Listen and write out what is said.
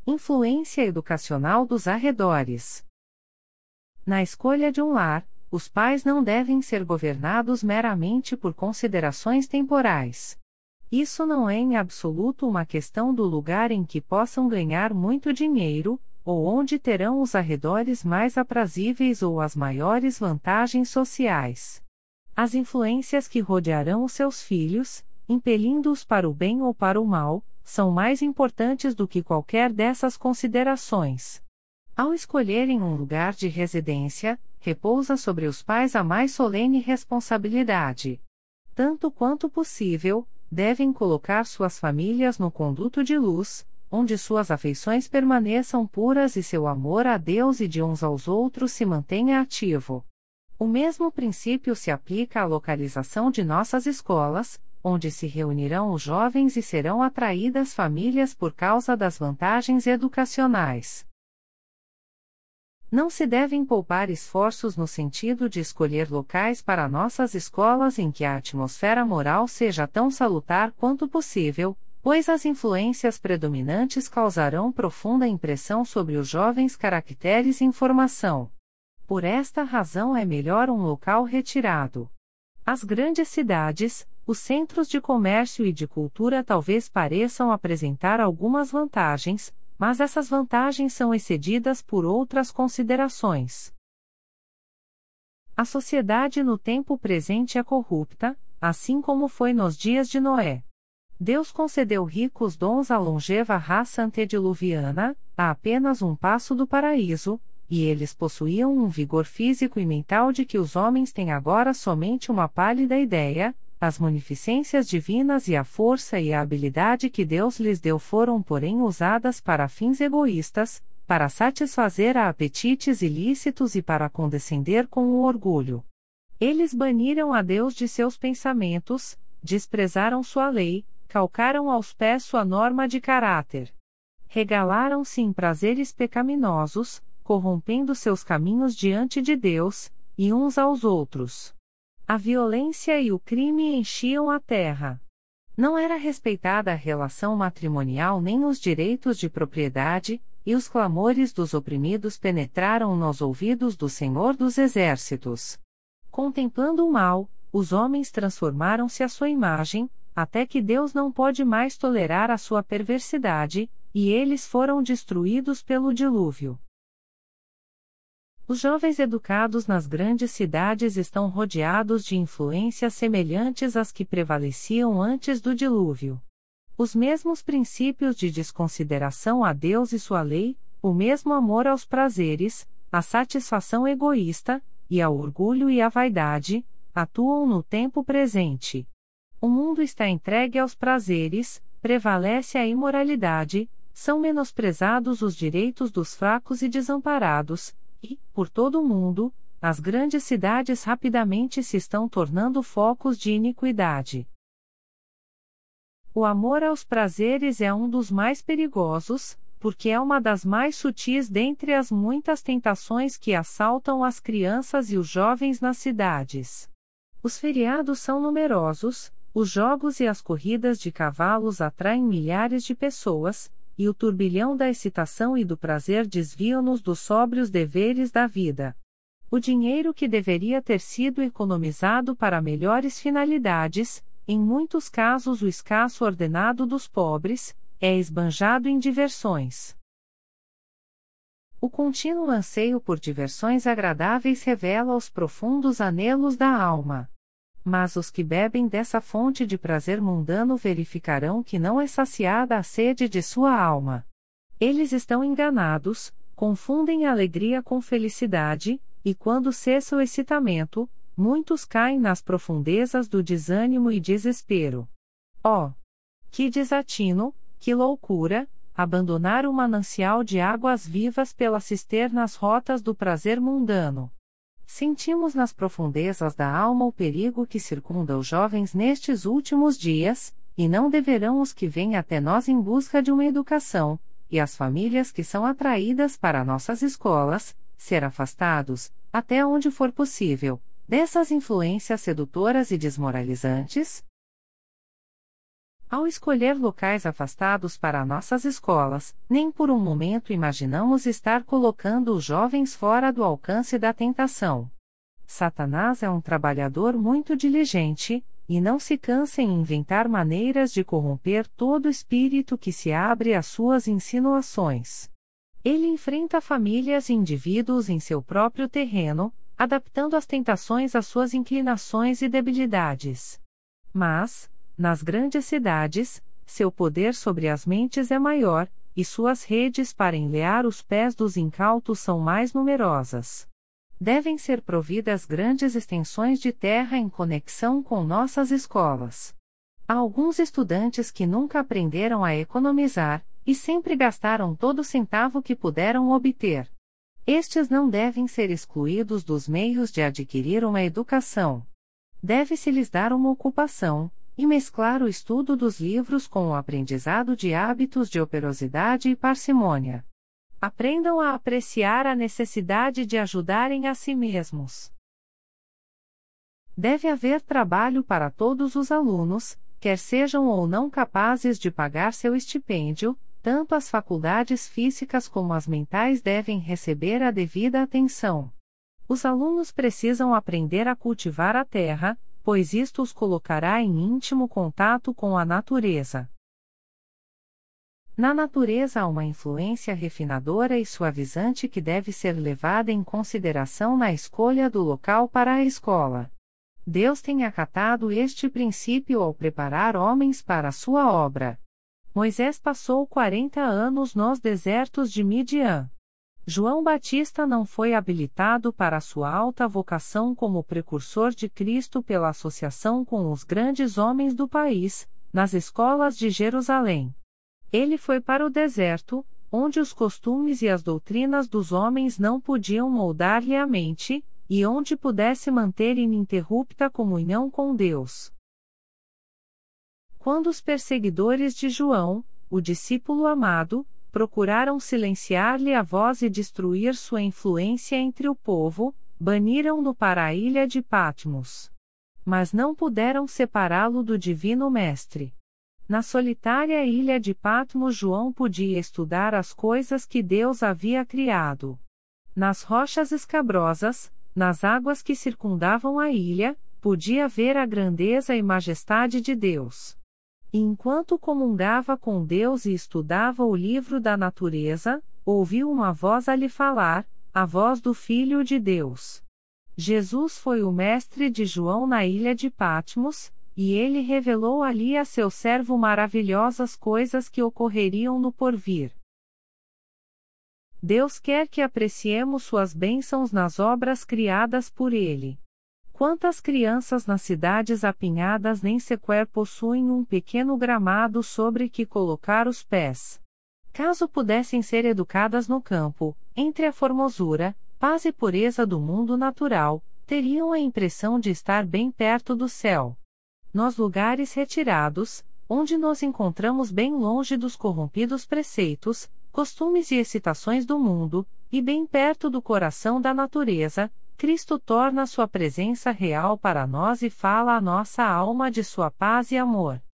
Influência educacional dos arredores. Na escolha de um lar, os pais não devem ser governados meramente por considerações temporais. Isso não é em absoluto uma questão do lugar em que possam ganhar muito dinheiro, ou onde terão os arredores mais aprazíveis ou as maiores vantagens sociais. As influências que rodearão os seus filhos, impelindo-os para o bem ou para o mal, são mais importantes do que qualquer dessas considerações. Ao escolherem um lugar de residência, repousa sobre os pais a mais solene responsabilidade. Tanto quanto possível, devem colocar suas famílias no conduto de luz, onde suas afeições permaneçam puras e seu amor a Deus e de uns aos outros se mantenha ativo. O mesmo princípio se aplica à localização de nossas escolas, onde se reunirão os jovens e serão atraídas famílias por causa das vantagens educacionais. Não se devem poupar esforços no sentido de escolher locais para nossas escolas em que a atmosfera moral seja tão salutar quanto possível, pois as influências predominantes causarão profunda impressão sobre os jovens caracteres em formação. Por esta razão é melhor um local retirado. As grandes cidades, os centros de comércio e de cultura talvez pareçam apresentar algumas vantagens, mas essas vantagens são excedidas por outras considerações. A sociedade no tempo presente é corrupta, assim como foi nos dias de Noé. Deus concedeu ricos dons à longeva raça antediluviana, a apenas um passo do paraíso, e eles possuíam um vigor físico e mental de que os homens têm agora somente uma pálida ideia. As munificências divinas e a força e a habilidade que Deus lhes deu foram, porém, usadas para fins egoístas, para satisfazer a apetites ilícitos e para condescender com o orgulho. Eles baniram a Deus de seus pensamentos, desprezaram sua lei, calcaram aos pés sua norma de caráter. Regalaram-se em prazeres pecaminosos, corrompendo seus caminhos diante de Deus, e uns aos outros. A violência e o crime enchiam a terra. Não era respeitada a relação matrimonial nem os direitos de propriedade, e os clamores dos oprimidos penetraram nos ouvidos do Senhor dos Exércitos. Contemplando o mal, os homens transformaram-se à sua imagem, até que Deus não pôde mais tolerar a sua perversidade, e eles foram destruídos pelo dilúvio. Os jovens educados nas grandes cidades estão rodeados de influências semelhantes às que prevaleciam antes do dilúvio. Os mesmos princípios de desconsideração a Deus e sua lei, o mesmo amor aos prazeres, a satisfação egoísta, e ao orgulho e à vaidade, atuam no tempo presente. O mundo está entregue aos prazeres, prevalece a imoralidade, são menosprezados os direitos dos fracos e desamparados, e, por todo o mundo, as grandes cidades rapidamente se estão tornando focos de iniquidade. O amor aos prazeres é um dos mais perigosos, porque é uma das mais sutis dentre as muitas tentações que assaltam as crianças e os jovens nas cidades. Os feriados são numerosos, os jogos e as corridas de cavalos atraem milhares de pessoas, e o turbilhão da excitação e do prazer desvia-nos dos sóbrios deveres da vida. O dinheiro que deveria ter sido economizado para melhores finalidades, em muitos casos o escasso ordenado dos pobres, é esbanjado em diversões. O contínuo anseio por diversões agradáveis revela os profundos anelos da alma. Mas os que bebem dessa fonte de prazer mundano verificarão que não é saciada a sede de sua alma. Eles estão enganados, confundem alegria com felicidade, e quando cessa o excitamento, muitos caem nas profundezas do desânimo e desespero. Oh! Que desatino, que loucura, abandonar o manancial de águas vivas pelas cisternas rotas do prazer mundano. Sentimos nas profundezas da alma o perigo que circunda os jovens nestes últimos dias, e não deverão os que vêm até nós em busca de uma educação, e as famílias que são atraídas para nossas escolas, ser afastados, até onde for possível, dessas influências sedutoras e desmoralizantes? Ao escolher locais afastados para nossas escolas, nem por um momento imaginamos estar colocando os jovens fora do alcance da tentação. Satanás é um trabalhador muito diligente, e não se cansa em inventar maneiras de corromper todo espírito que se abre às suas insinuações. Ele enfrenta famílias e indivíduos em seu próprio terreno, adaptando as tentações às suas inclinações e debilidades. Mas, nas grandes cidades, seu poder sobre as mentes é maior, e suas redes para enlear os pés dos incautos são mais numerosas. Devem ser providas grandes extensões de terra em conexão com nossas escolas. Há alguns estudantes que nunca aprenderam a economizar, e sempre gastaram todo centavo que puderam obter. Estes não devem ser excluídos dos meios de adquirir uma educação. Deve-se-lhes dar uma ocupação, e mesclar o estudo dos livros com o aprendizado de hábitos de operosidade e parcimônia. Aprendam a apreciar a necessidade de ajudarem a si mesmos. Deve haver trabalho para todos os alunos, quer sejam ou não capazes de pagar seu estipêndio, tanto as faculdades físicas como as mentais devem receber a devida atenção. Os alunos precisam aprender a cultivar a terra, pois isto os colocará em íntimo contato com a natureza. Na natureza há uma influência refinadora e suavizante que deve ser levada em consideração na escolha do local para a escola. Deus tem acatado este princípio ao preparar homens para a sua obra. Moisés passou 40 anos nos desertos de Midian. João Batista não foi habilitado para sua alta vocação como precursor de Cristo pela associação com os grandes homens do país, nas escolas de Jerusalém. Ele foi para o deserto, onde os costumes e as doutrinas dos homens não podiam moldar-lhe a mente, e onde pudesse manter ininterrupta comunhão com Deus. Quando os perseguidores de João, o discípulo amado, procuraram silenciar-lhe a voz e destruir sua influência entre o povo, baniram-no para a ilha de Patmos. Mas não puderam separá-lo do Divino Mestre. Na solitária ilha de Patmos, João podia estudar as coisas que Deus havia criado. Nas rochas escabrosas, nas águas que circundavam a ilha, podia ver a grandeza e majestade de Deus. E enquanto comungava com Deus e estudava o livro da natureza, ouviu uma voz a lhe falar, a voz do Filho de Deus. Jesus foi o mestre de João na ilha de Patmos, e ele revelou ali a seu servo maravilhosas coisas que ocorreriam no porvir. Deus quer que apreciemos suas bênçãos nas obras criadas por ele. Quantas crianças nas cidades apinhadas nem sequer possuem um pequeno gramado sobre que colocar os pés. Caso pudessem ser educadas no campo, entre a formosura, paz e pureza do mundo natural, teriam a impressão de estar bem perto do céu. Nos lugares retirados, onde nos encontramos bem longe dos corrompidos preceitos, costumes e excitações do mundo, e bem perto do coração da natureza, Cristo torna sua presença real para nós e fala à nossa alma de sua paz e amor.